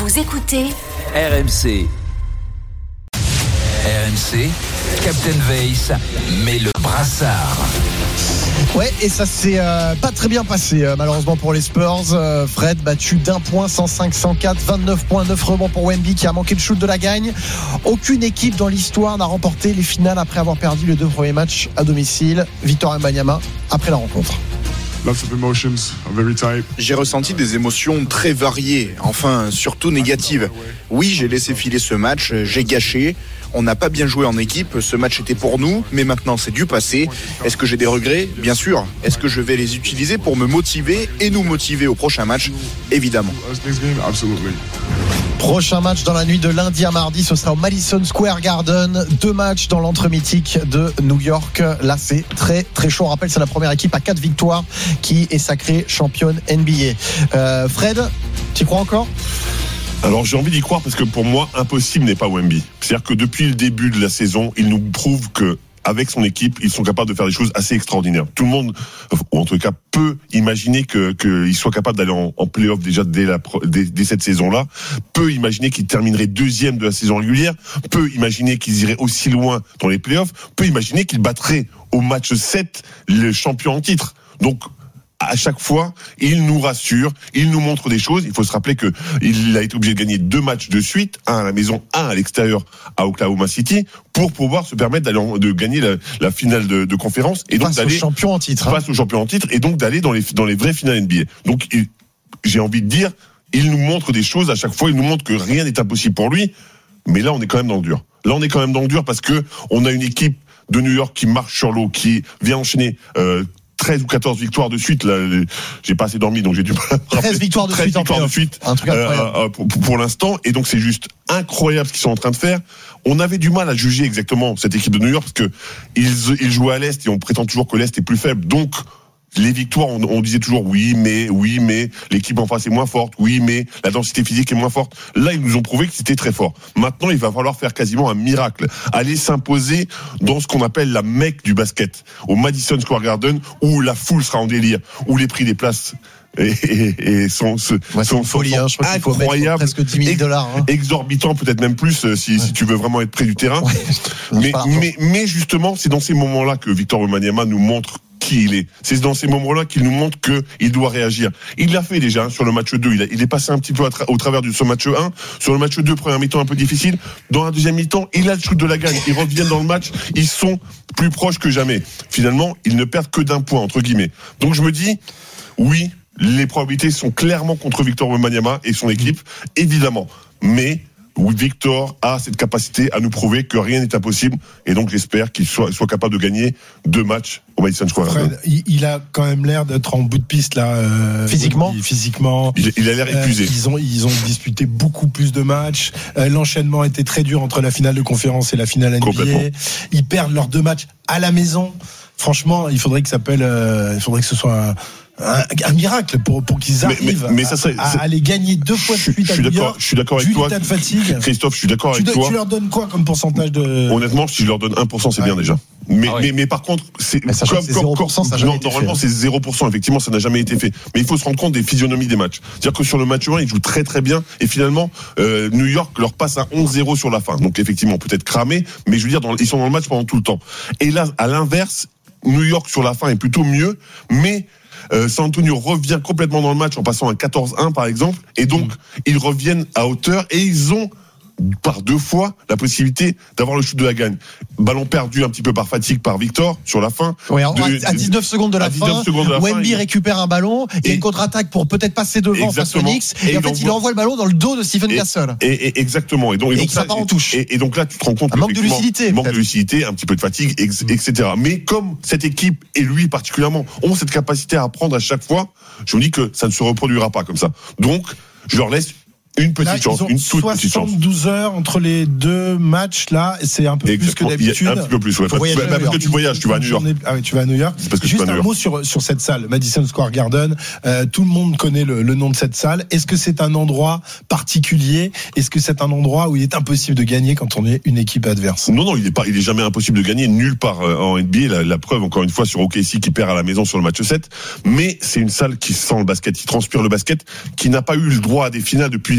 Vous écoutez RMC. RMC, Captain Weiss met le brassard. Ouais, et ça s'est pas très bien passé malheureusement pour les Spurs. Fred battu d'un point, 105-104, 29 points, 9 rebonds pour Wemby qui a manqué le shoot de la gagne. Aucune équipe dans l'histoire n'a remporté les finales après avoir perdu les 2 premiers matchs à domicile. Victor Wembanyama après la rencontre. J'ai ressenti des émotions très variées, enfin surtout négatives. Oui, j'ai laissé filer ce match, j'ai gâché. On n'a pas bien joué en équipe, ce match était pour nous, mais maintenant c'est du passé. Est-ce que j'ai des regrets ? Bien sûr. Est-ce que je vais les utiliser pour me motiver et nous motiver au prochain match ? Évidemment. Prochain match dans la nuit de lundi à mardi, ce sera au Madison Square Garden. 2 matchs dans l'antre mythique de New York. Là, c'est très très chaud. On rappelle, c'est la première équipe à 4 victoires qui est sacrée championne NBA. Fred, tu y crois encore ? Alors j'ai envie d'y croire parce que pour moi, impossible n'est pas Wemby. C'est-à-dire que depuis le début de la saison, il nous prouve que avec son équipe, ils sont capables de faire des choses assez extraordinaires. Tout le monde, ou en tout cas, peut imaginer qu'il soit capable d'aller en play-off déjà dès cette saison-là, peut imaginer qu'il terminerait 2e de la saison régulière, peut imaginer qu'ils iraient aussi loin dans les play-offs, peut imaginer qu'il battrait au match 7 le champion en titre. Donc, à chaque fois, il nous rassure, il nous montre des choses. Il faut se rappeler que il a été obligé de gagner 2 matchs de suite, un à la maison, un à l'extérieur à Oklahoma City, pour pouvoir se permettre de gagner la finale de conférence et donc d'aller face au champion en titre, et donc d'aller dans les vraies finales NBA. Donc j'ai envie de dire, il nous montre des choses à chaque fois. Il nous montre que rien n'est impossible pour lui. Mais là, on est quand même dans le dur. Là, on est quand même dans le dur parce que on a une équipe de New York qui marche sur l'eau, qui vient enchaîner 13 ou 14 victoires de suite. Là, j'ai pas assez dormi, donc j'ai dû pas 13 victoires de suite. Un truc incroyable. Pour l'instant. Et donc, c'est juste incroyable ce qu'ils sont en train de faire. On avait du mal à juger exactement cette équipe de New York parce que ils jouaient à l'Est et on prétend toujours que l'Est est plus faible. Donc, les victoires, on disait toujours oui, mais l'équipe en face est moins forte, oui, mais la densité physique est moins forte. Là, ils nous ont prouvé que c'était très fort. Maintenant, il va falloir faire quasiment un miracle, aller s'imposer dans ce qu'on appelle la Mecque du basket, au Madison Square Garden, où la foule sera en délire, où les prix des places sont folie, je crois qu'il faut incroyables, presque $10,000, exorbitant, peut-être même plus si tu veux vraiment être près du terrain. Mais justement, c'est dans ces moments-là que Victor Wembanyama nous montre qui il est. C'est dans ces moments-là qu'il nous montre qu'il doit réagir. Il l'a fait déjà sur le match 2. Il est passé un petit peu au travers de ce match 1. Sur le match 2, première mi-temps un peu difficile. Dans la deuxième mi-temps, il a le shoot de la gagne. Ils reviennent dans le match. Ils sont plus proches que jamais. Finalement, ils ne perdent que d'un point, entre guillemets. Donc je me dis, oui, les probabilités sont clairement contre Victor Wembanyama et son équipe, évidemment. Mais Victor a cette capacité à nous prouver que rien n'est impossible, et donc j'espère qu'il soit capable de gagner 2 matchs au Madison Square Garden. Il a quand même l'air d'être en bout de piste là. Physiquement. Il a l'air épuisé. Ils ont disputé beaucoup plus de matchs. L'enchaînement était très dur entre la finale de conférence et la finale NBA. Ils perdent leurs 2 matchs à la maison. Franchement, il faudrait que ce soit un miracle pour qu'ils arrivent à les gagner 2 fois de suite à New York. Je suis d'accord avec toi. Du tas de fatigue. Christophe, je suis d'accord avec toi. Tu leur donnes quoi comme pourcentage de... Honnêtement, si je leur donne 1%, c'est bien déjà. Mais par contre, normalement c'est 0%, effectivement, ça n'a jamais été fait. Mais il faut se rendre compte des physionomies des matchs. C'est-à-dire que sur le match 1, ils jouent très très bien, et finalement, New York leur passe à 11-0 sur la fin. Donc effectivement, peut-être cramé, mais je veux dire, ils sont dans le match pendant tout le temps. Et là, à l'inverse, New York sur la fin est plutôt mieux, mais San Antonio revient complètement dans le match en passant à 14-1 par exemple, et donc ils reviennent à hauteur et ils ont par 2 fois la possibilité d'avoir le shoot de la gagne. Ballon perdu un petit peu par fatigue par Victor sur la fin. Oui, à 19 secondes de la fin, Wemby récupère un ballon et une contre-attaque pour peut-être passer devant face aux Knicks, et en fait il envoie le ballon dans le dos de Stephen Castle. Exactement. Et donc ça part en touche. Et donc là tu te rends compte un manque de lucidité, un petit peu de fatigue, etc. Mais comme cette équipe et lui particulièrement ont cette capacité à apprendre à chaque fois, je me dis que ça ne se reproduira pas comme ça. Donc je leur laisse une petite chance, une toute petite chance. 72 heures entre les 2 matchs là, c'est un peu plus que d'habitude. Un petit peu plus, ouais. Parce que tu voyages, tu vas à New York. Ah oui, tu vas à New York. Juste un mot sur cette salle, Madison Square Garden. Tout le monde connaît le nom de cette salle. Est-ce que c'est un endroit particulier ? Est-ce que c'est un endroit où il est impossible de gagner quand on est une équipe adverse ? Non, il est jamais impossible de gagner nulle part en NBA. La preuve, encore une fois, sur OKC qui perd à la maison sur le match 7. Mais c'est une salle qui sent le basket, qui transpire le basket, qui n'a pas eu le droit à des finales depuis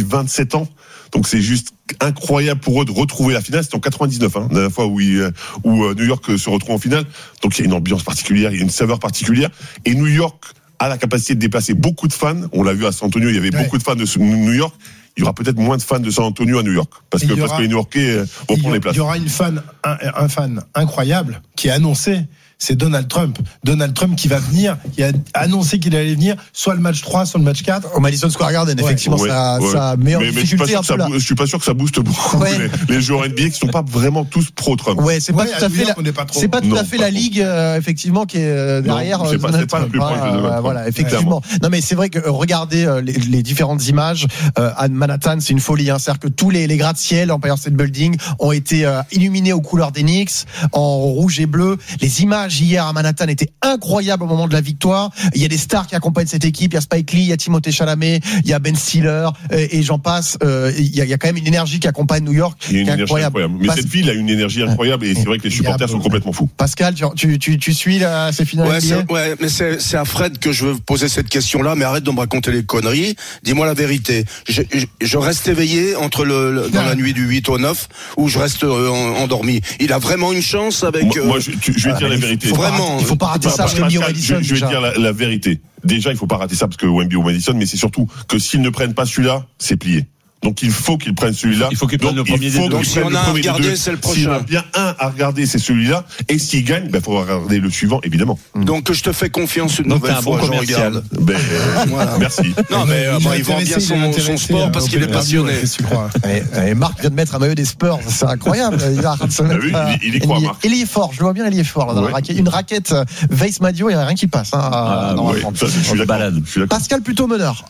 27 ans. Donc c'est juste incroyable pour eux de retrouver la finale. C'était en 99, la dernière fois où New York se retrouve en finale. Donc il y a une ambiance particulière, il y a une saveur particulière. Et New York a la capacité de déplacer beaucoup de fans. On l'a vu à San Antonio, il y avait beaucoup de fans de New York. Il y aura peut-être moins de fans de San Antonio à New York. Parce que les New-Yorkais vont prendre les places. Il y aura un fan incroyable qui est annoncé. C'est Donald Trump. Donald Trump qui va venir, qui a annoncé qu'il allait venir, soit le match 3, soit le match 4. Au Madison Square Garden, effectivement, ça met en difficulté un peu là. Je suis pas sûr que ça booste beaucoup les joueurs NBA qui sont pas vraiment tous pro-Trump. Ouais, c'est pas tout à fait la ligue, effectivement, qui est derrière. C'est pas le plus proche de Donald Trump. Voilà, effectivement. Non, mais c'est vrai que regardez les différentes images à Manhattan, c'est une folie. C'est-à-dire que tous les gratte-ciel, Empire State Building, ont été illuminés aux couleurs des Knicks, en rouge et bleu. Les images hier à Manhattan étaient incroyables au moment de la victoire. Il y a des stars qui accompagnent cette équipe. Il y a Spike Lee, il y a Timothée Chalamet, il y a Ben Stiller et j'en passe. Il y a quand même une énergie qui accompagne New York. Il y a une énergie incroyable. Mais cette ville a une énergie incroyable et c'est vrai que les supporters sont complètement fous. Pascal, tu suis ces finales NBA? Ouais, mais c'est à Fred que je veux poser cette question-là. Mais arrête de me raconter les conneries. Dis-moi la vérité. Je reste éveillé dans la nuit du 8 au 9 ou je reste endormi. Il a vraiment une chance avec. Moi, je vais dire la vérité. Il faut pas rater ça parce que Wemby au Madison. Je vais dire la vérité. Déjà, il faut pas rater ça parce que Wemby au Madison, mais c'est surtout que s'ils ne prennent pas celui-là, c'est plié. Donc il faut qu'ils prennent celui-là. Il faut qu'ils prennent le premier des deux. Donc si on a un à regarder, c'est le prochain. S'il y en a bien un à regarder, c'est celui-là. Et s'il gagne, il faut regarder le suivant, évidemment. Donc je te fais confiance une nouvelle fois. Bon commercial. Voilà. Merci. Non mais il vend bien son sport parce qu'il est passionné. Et Marc vient de mettre un maillot des Spurs, c'est incroyable. Il y croit, Marc. Il y est fort, je le vois bien, il y est fort dans la raquette. Une raquette Weiss Madio, il n'y a rien qui passe. Je suis d'accord. Pascal plutôt meneur.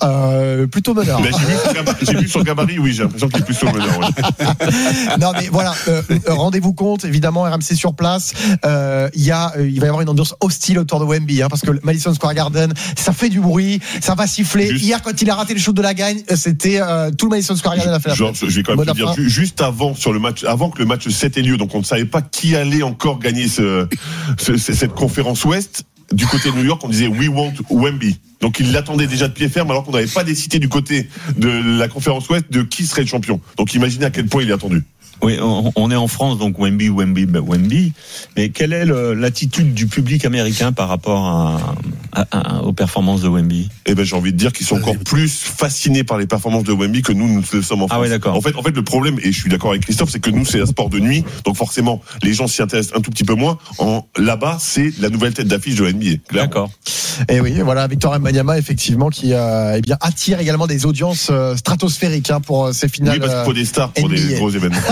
J'ai vu son gabarit, oui, j'ai l'impression qu'il est plus au meneur. Non mais voilà, rendez-vous compte, évidemment RMC sur place. Il va y avoir une ambiance hostile autour de Wemby, parce que le Madison Square Garden, ça fait du bruit, ça va siffler. Hier, quand il a raté le shoot de la gagne, c'était tout le Madison Square Garden a fait la fête. Je vais quand même te dire, juste avant que le match 7 ait lieu, donc on ne savait pas qui allait encore gagner cette conférence Ouest. Du côté de New York, on disait we want Wemby. Donc il l'attendait déjà de pied ferme alors qu'on n'avait pas décidé du côté de la conférence Ouest de qui serait le champion. Donc imaginez à quel point il est attendu. Oui, on est en France, donc Wemby. Mais quelle est l'attitude du public américain par rapport aux performances de Wemby? Eh ben, j'ai envie de dire qu'ils sont encore plus fascinés par les performances de Wemby que nous le sommes en France. Ah oui, d'accord. En fait, le problème, et je suis d'accord avec Christophe, c'est que nous, c'est un sport de nuit, donc forcément, les gens s'y intéressent un tout petit peu moins. Là-bas, c'est la nouvelle tête d'affiche de NBA. Clairement. D'accord. Et oui, voilà, Victor Wembanyama, effectivement, qui attire également des audiences stratosphériques pour ces finales. Oui, parce qu'il faut des stars pour des gros événements.